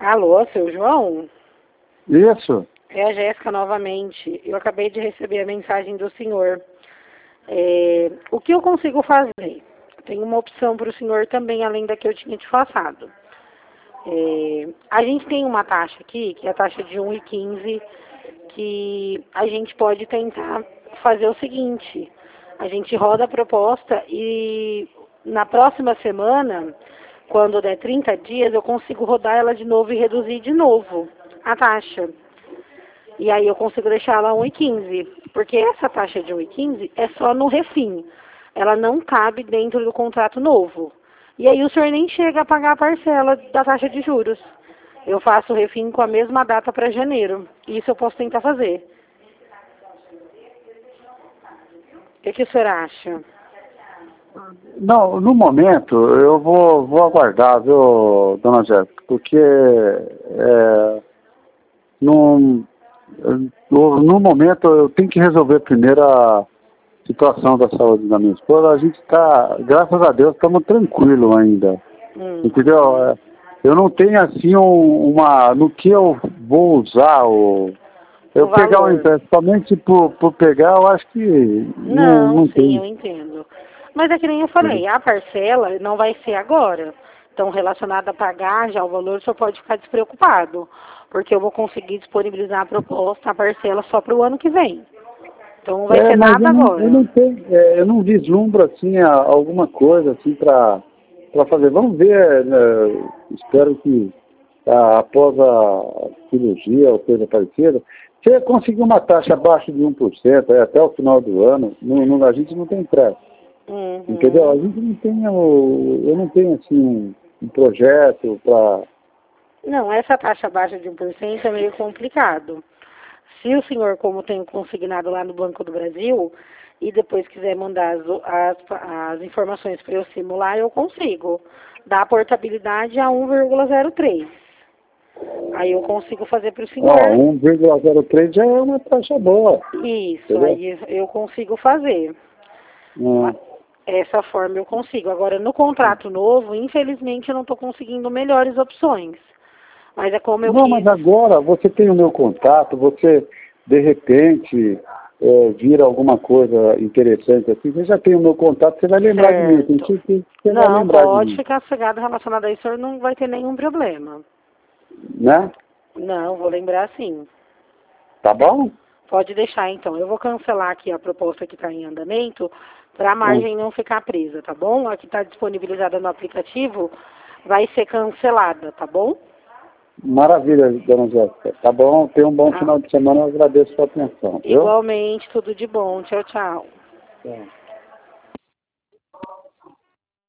Alô, seu João? Isso. É a Jéssica novamente. Eu acabei de receber a mensagem do senhor. O que eu consigo fazer? Tem uma opção para o senhor também, além da que eu tinha te passado. A gente tem uma taxa aqui, que é a taxa de 1,15, que a gente pode tentar fazer o seguinte. A gente roda a proposta e na próxima semana, quando der 30 dias, eu consigo rodar ela de novo e reduzir de novo a taxa. E aí eu consigo deixar ela 1,15, porque essa taxa de 1,15 é só no refim. Ela não cabe dentro do contrato novo. E aí o senhor nem chega a pagar a parcela da taxa de juros. Eu faço o refim com a mesma data para janeiro. Isso eu posso tentar fazer. O que o senhor acha? Não, no momento eu vou aguardar, viu, dona Jéssica, porque no momento eu tenho que resolver primeiro a situação da saúde da minha esposa. A gente está, graças a Deus, estamos tranquilos ainda. Entendeu? Eu não tenho assim no que eu vou usar eu pegar um empréstimo somente por pegar, eu acho que não Sim, tem. eu entendo. Mas é que nem eu falei, a parcela não vai ser agora. Então, relacionada a pagar já o valor, o senhor pode ficar despreocupado, porque eu vou conseguir disponibilizar a proposta, a parcela só para o ano que vem. Então, não vai ser Mas nada agora. eu não vislumbro assim alguma coisa assim para fazer. Vamos ver, né? Espero que após a cirurgia ou coisa parecida, se eu conseguir uma taxa abaixo de 1% até o final do ano, a gente não tem pressa. Entendeu? A gente não tem, eu não tenho assim um projeto para... Não, essa taxa abaixo de 1% é meio complicado. Se o senhor, como tem consignado lá no Banco do Brasil, e depois quiser mandar as informações para eu simular, eu consigo dar a portabilidade a 1,03. Aí eu consigo fazer para o senhor. 1,03 já é uma taxa boa. Isso, entendeu? aí eu consigo fazer. Essa forma eu consigo. Agora, no contrato novo, infelizmente, eu não estou conseguindo melhores opções. Mas é como eu quis. Mas agora você tem o meu contato, você, de repente, vira alguma coisa interessante assim, você já tem o meu contato, você vai lembrar de mim. Não, pode ficar sossegado relacionado a isso, o senhor não vai ter nenhum problema. Né? Não, vou lembrar sim. Tá bom? Pode deixar, então. Eu vou cancelar aqui a proposta que está em andamento para a margem não ficar presa, tá bom? A que está disponibilizada no aplicativo vai ser cancelada, tá bom? Maravilha, dona Jéssica. Tá bom? Tenha um bom final de semana. Eu agradeço a sua atenção. Viu? Igualmente, tudo de bom. Tchau, tchau.